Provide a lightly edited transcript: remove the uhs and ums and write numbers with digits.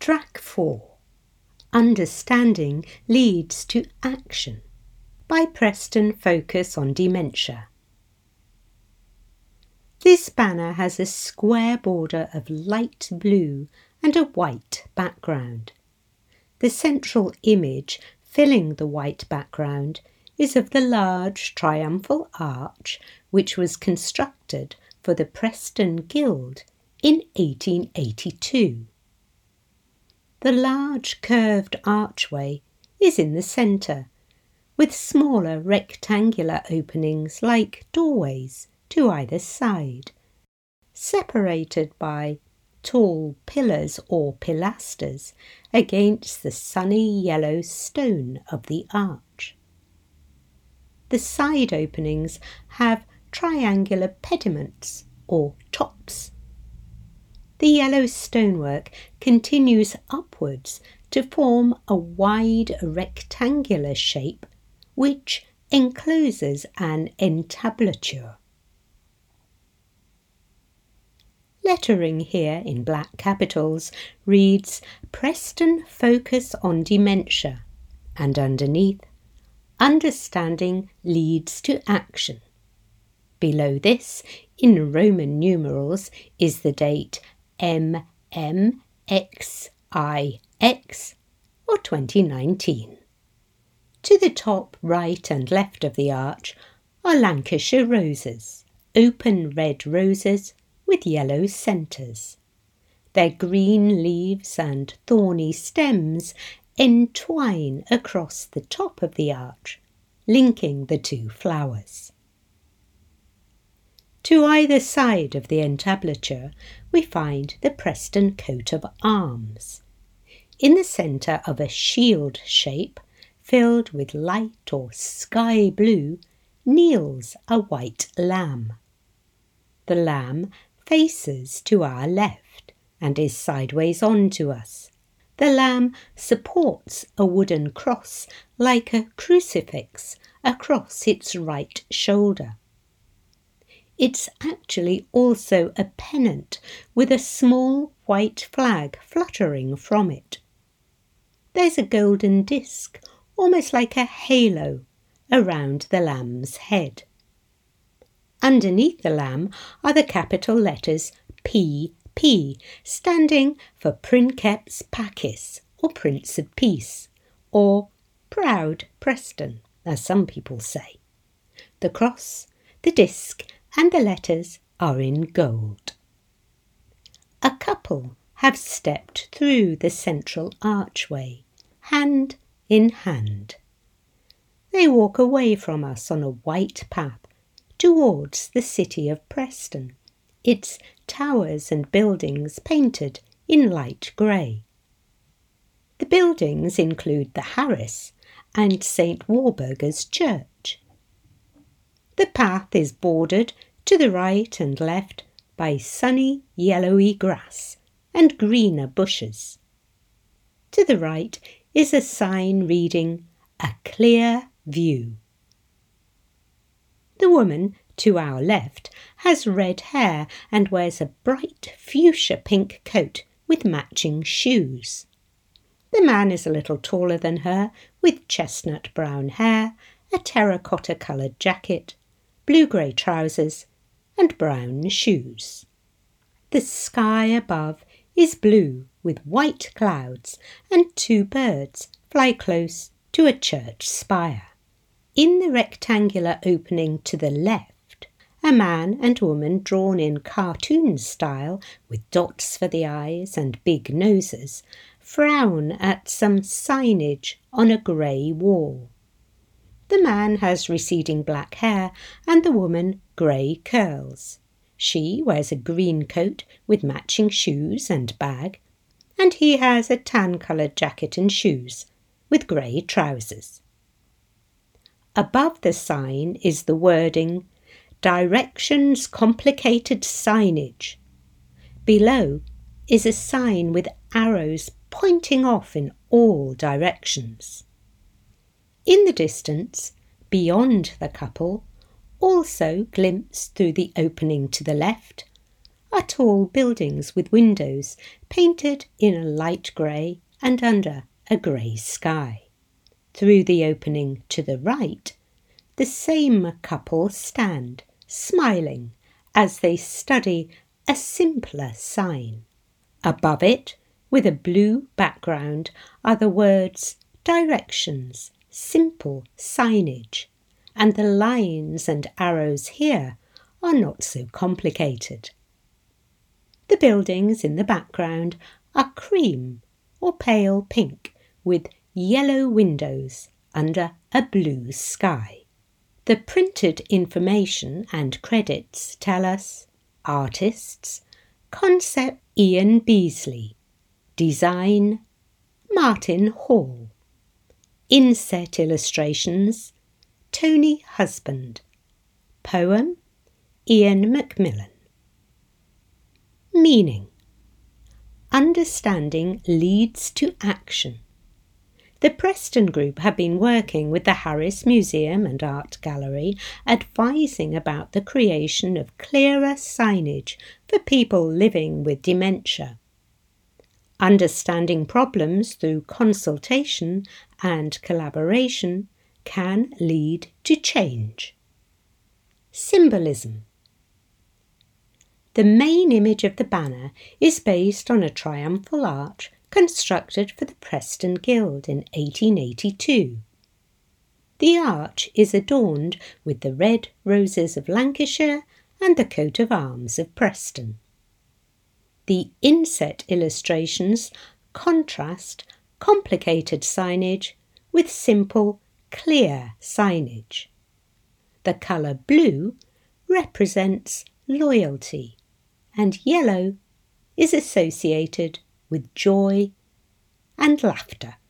Track 4. Understanding Leads to Action by Preston Focus on Dementia. This banner has a square border of light blue and a white background. The central image filling the white background is of the large triumphal arch which was constructed for the Preston Guild in 1882. The large curved archway is in the centre, with smaller rectangular openings like doorways to either side, separated by tall pillars or pilasters against the sunny yellow stone of the arch. The side openings have triangular pediments or tops. The yellow stonework continues upwards to form a wide rectangular shape which encloses an entablature. Lettering here in black capitals reads Preston Focus on Dementia, and underneath, Understanding Leads to Action. Below this, in Roman numerals, is the date MMXIX or 2019. To the top, right and left of the arch are Lancashire roses, open red roses with yellow centres. Their green leaves and thorny stems entwine across the top of the arch, linking the two flowers. To either side of the entablature we find the Preston coat of arms. In the centre of a shield shape, filled with light or sky blue, kneels a white lamb. The lamb faces to our left and is sideways on to us. The lamb supports a wooden cross like a crucifix across its right shoulder. It's actually also a pennant with a small white flag fluttering from it. There's a golden disc, almost like a halo, around the lamb's head. Underneath the lamb are the capital letters PP, standing for Princeps Pacis, or Prince of Peace, or Proud Preston, as some people say. The cross, the disc, and the letters are in gold. A couple have stepped through the central archway, hand in hand. They walk away from us on a white path towards the city of Preston, its towers and buildings painted in light grey. The buildings include the Harris and St. Warburger's Church. The path is bordered to the right and left by sunny yellowy grass and greener bushes. To the right is a sign reading, A Clear View. The woman to our left has red hair and wears a bright fuchsia pink coat with matching shoes. The man is a little taller than her, with chestnut brown hair, a terracotta-coloured jacket, blue-grey trousers and brown shoes. The sky above is blue with white clouds, and two birds fly close to a church spire. In the rectangular opening to the left, a man and woman drawn in cartoon style with dots for the eyes and big noses frown at some signage on a grey wall. The man has receding black hair and the woman grey curls. She wears a green coat with matching shoes and bag, and he has a tan-coloured jacket and shoes with grey trousers. Above the sign is the wording, Directions Complicated Signage. Below is a sign with arrows pointing off in all directions. In the distance, beyond the couple, also glimpsed through the opening to the left, are tall buildings with windows painted in a light grey and under a grey sky. Through the opening to the right, the same couple stand, smiling, as they study a simpler sign. Above it, with a blue background, are the words directions, simple signage, and the lines and arrows here are not so complicated. The buildings in the background are cream or pale pink with yellow windows under a blue sky. The printed information and credits tell us artists, concept Ian Beasley, design Martin Hall, inset illustrations Tony Husband, poem Ian Macmillan. Meaning: understanding leads to action. The Preston Group have been working with the Harris Museum and Art Gallery, advising about the creation of clearer signage for people living with dementia. Understanding problems through consultation and collaboration can lead to change. Symbolism. The main image of the banner is based on a triumphal arch constructed for the Preston Guild in 1882. The arch is adorned with the red roses of Lancashire and the coat of arms of Preston. The inset illustrations contrast complicated signage with simple, clear signage. The colour blue represents loyalty, and yellow is associated with joy and laughter.